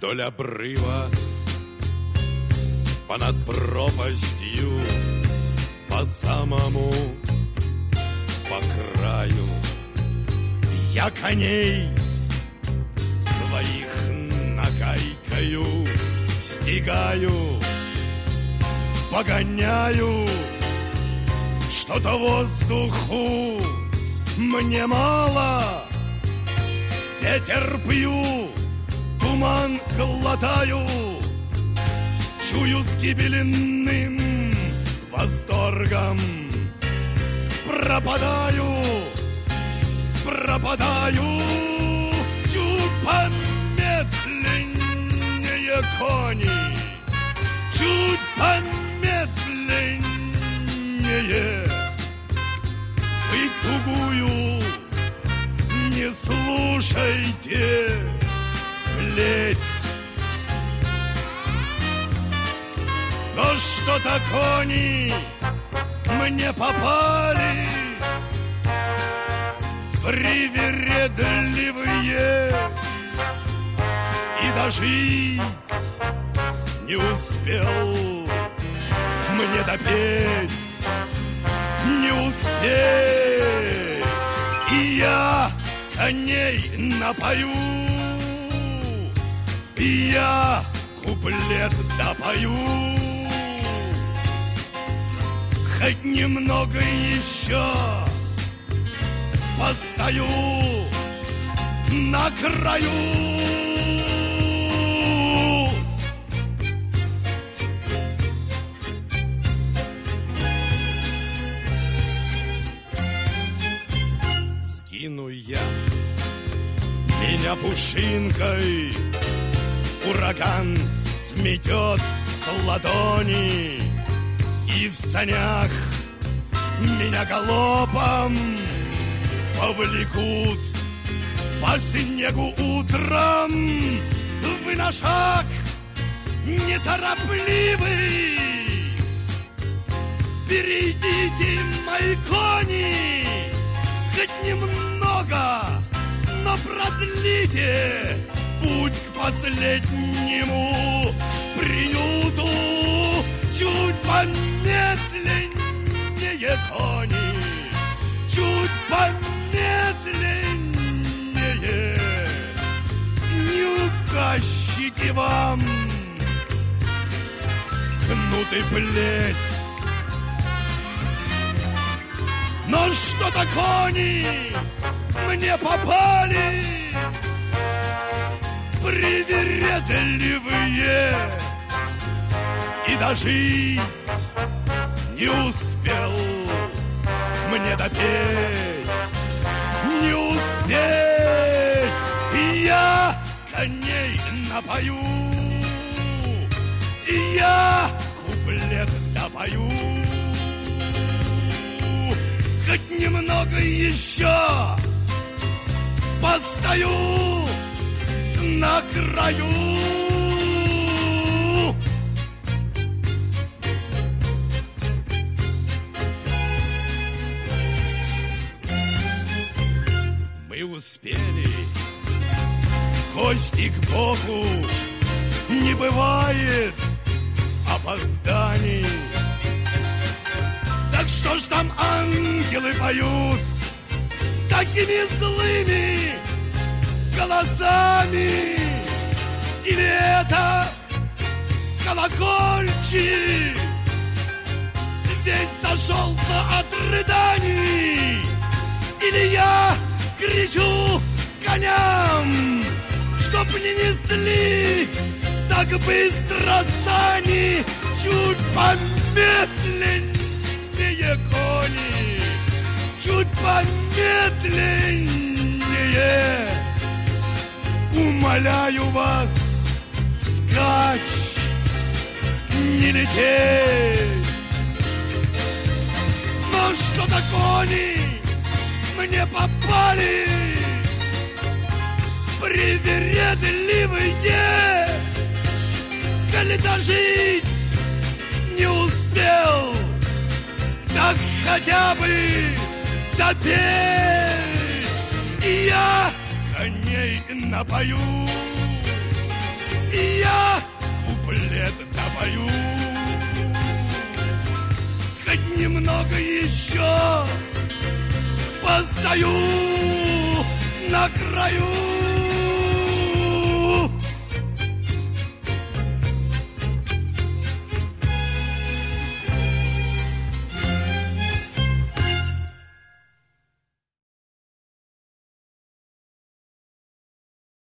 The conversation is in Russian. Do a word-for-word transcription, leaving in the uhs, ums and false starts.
вдоль обрыва, понад пропастью, по самому, по краю. Я коней своих нагайкою стигаю, погоняю. Что-то воздуху мне мало, ветер пью, туман глотаю, чую с гибельным восторгом. Пропадаю, пропадаю, чуть помедленнее кони, чуть помедленнее. Вы тугую не слушайте, плеть. Но что-то кони мне попались привередливые, и дожить не успел мне допеть, не успеть. И я коней напою, и я куплет допою. Хоть немного еще постою на краю. Скину я меня пушинкой, ураган сметет с ладони, и в санях меня галопом повлекут по снегу утром. Вы на шаг неторопливый, перейдите, мои кони, хоть немного, но продлите путь к последнему приюту. Чуть помедленнее, кони, чуть помедленнее. Не угощите вам кнут и плеть. Но что-то кони мне попали привередливые, и дожить не успел мне допеть, не успеть. И я коней напою, и я куплет допою. Хоть немного еще постою на краю. Успели в гости к Богу, не бывает опозданий. Так что ж там ангелы поют такими злыми голосами? Или это колокольчик весь зашелся от рыданий? Или я кричу коням, чтоб не несли так быстро сани? Чуть помедленнее, кони, чуть помедленнее. Умоляю вас, вскачь, не лететь. Но что-то кони мне попали привередливые, коли дожить не успел, так хотя бы допеть. И я коней напою, И я куплет допою. Хоть немного еще постою на краю.